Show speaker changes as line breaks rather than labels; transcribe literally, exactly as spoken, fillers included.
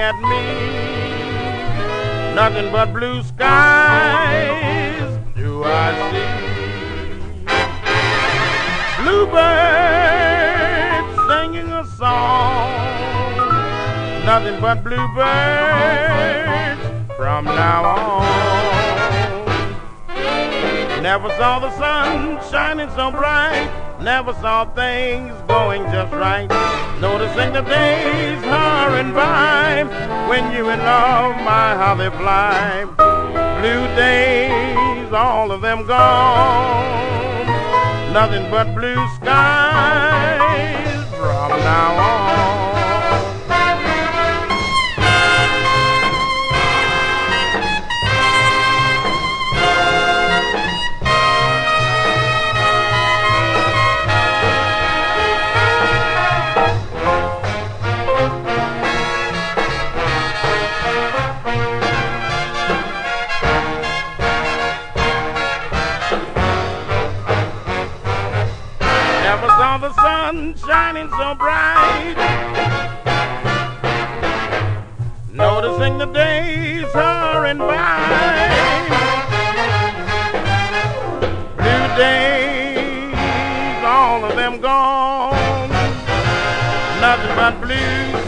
at me. Nothing but blue skies do I see. Bluebirds singing a song. Nothing but bluebirds from now on. Never saw the sun shining so bright. Never saw things going just right. Noticing the days hurrying by. When you in love, my how they fly. Blue days, all of them gone. Nothing but blue skies from now on. Never saw the sun shining so bright. Noticing the days hurrying by. Blue days, all of them gone. Nothing but blue